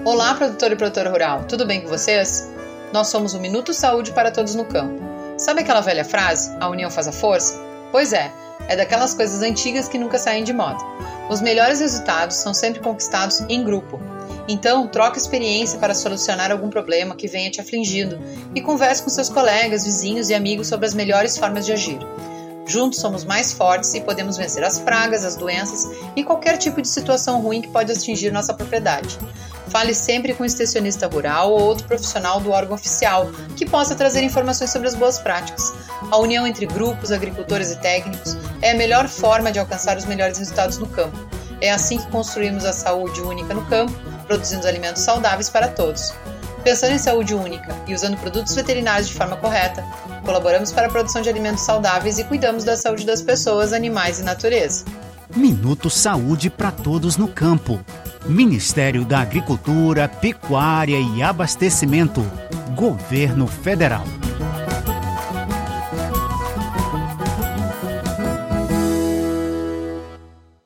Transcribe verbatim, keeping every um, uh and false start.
Olá, produtor e produtora rural, tudo bem com vocês? Nós somos o Minuto Saúde para Todos no Campo. Sabe aquela velha frase, a união faz a força? Pois é, é daquelas coisas antigas que nunca saem de moda. Os melhores resultados são sempre conquistados em grupo. Então, troque experiência para solucionar algum problema que venha te afligindo e converse com seus colegas, vizinhos e amigos sobre as melhores formas de agir. Juntos somos mais fortes e podemos vencer as pragas, as doenças e qualquer tipo de situação ruim que pode atingir nossa propriedade. Fale sempre com um extensionista rural ou outro profissional do órgão oficial que possa trazer informações sobre as boas práticas. A união entre grupos, agricultores e técnicos é a melhor forma de alcançar os melhores resultados no campo. É assim que construímos a saúde única no campo, produzindo alimentos saudáveis para todos. Pensando em saúde única e usando produtos veterinários de forma correta, colaboramos para a produção de alimentos saudáveis e cuidamos da saúde das pessoas, animais e natureza. Minuto Saúde para Todos no Campo. Ministério da Agricultura, Pecuária e Abastecimento. Governo Federal.